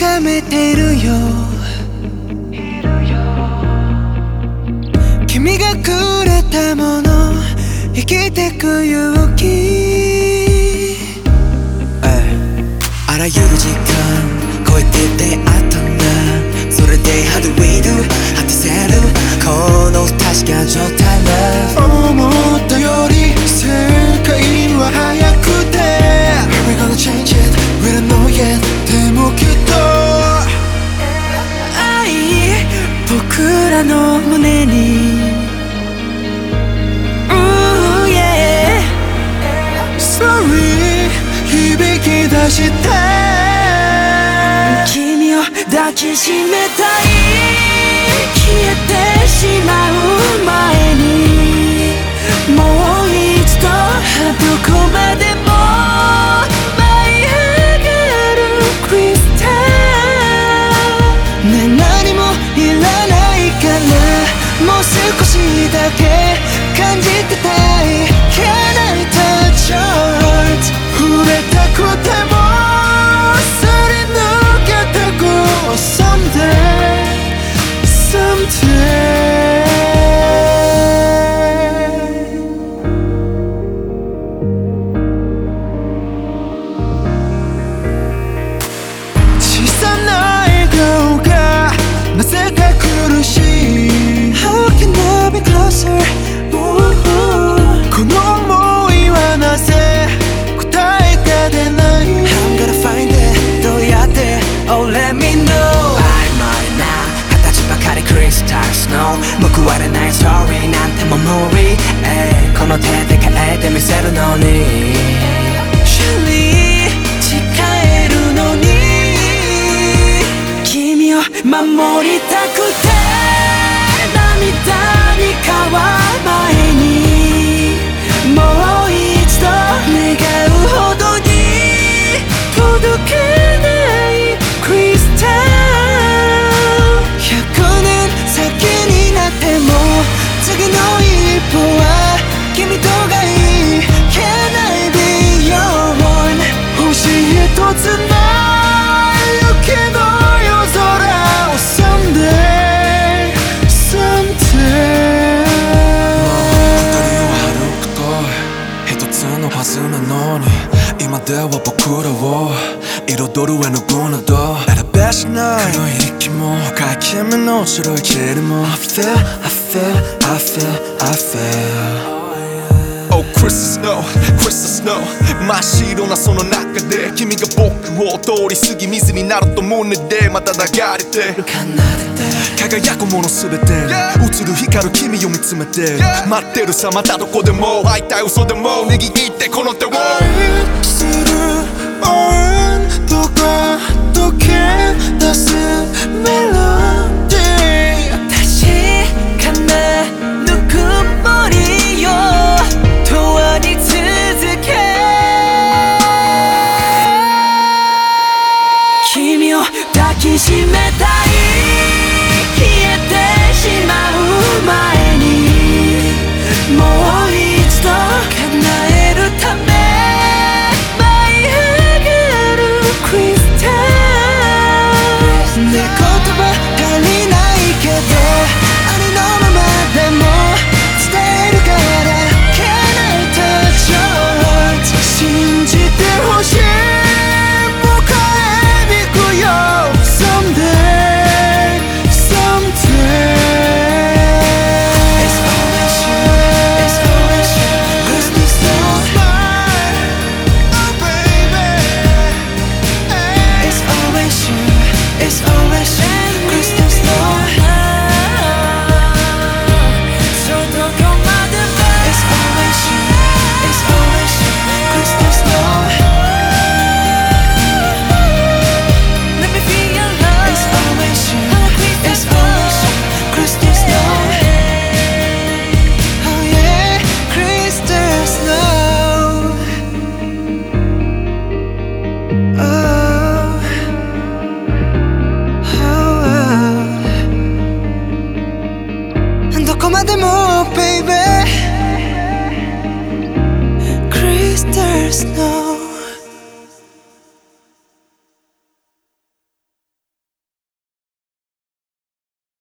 かめているよ。君がくれたもの、生きてく勇気。あらゆる時間超えて出会ったんだ。それで How do we do 果たせるこの不確か状態 Love 思ったより世界は速くて We're gonna change it We don't know yet でもきっと愛僕らの胸に Ooh yeah Sorry 響き出した君を抱きしめたい消えてしまう前にもう一度どこまでも舞い上がるクリスタルねえ何もいらないからもう少しだけ感じてたい Can I touch your heart 触れたくてもすり抜けてく Someday Someday 小さな笑顔がなぜか苦しい How can I be closer? この想いはなぜ答えが出ない I'm gonna find it どうやって Oh let me know 曖昧な形ばかりクリスタルスノー報われないストーリーなんても無理この手で変えてみせるのに Surely 誓えるのに君を守りたくて涙に変わる前にもう一度願うほどに届けないクリスタル100年先になっても次の一歩は君とがいい Can I be your one 星一つの雪の夜空を Someday Someday 二人は歩くと一つのはずなのに今では僕らを彩る絵の具など選べしない黒い息も深い君の白い霧も I feel, I feel, I feel, I feel Oh Crystal Snow, Crystal Snow 真っ白なその中で君が僕を通り過ぎ水になると胸でまた流れて輝くものすべて映る光る君を見つめて待ってるさまたどこでも会いたい嘘でも握ってこの手を愛する温度が溶け出すメロディー確かなぬくもりよ永遠に続け君を抱きしめたい消えてしまう前にもう一度叶えるため舞い上がるクリスタルね言葉足りないけどありのままでも伝えるから Can I touch your heart 信じてほしい迎えに行くよ Someday Someday It's always you It's always you Crystal Snow Oh baby It's always you It's always you Crystal Snow So don't go mad at me It's always you It's always you Crystal Snow Let me feel your love It's always you It's always you Crystal Snow Oh yeah Crystal Snow Oh Oh どこまでも baby Crystal Snow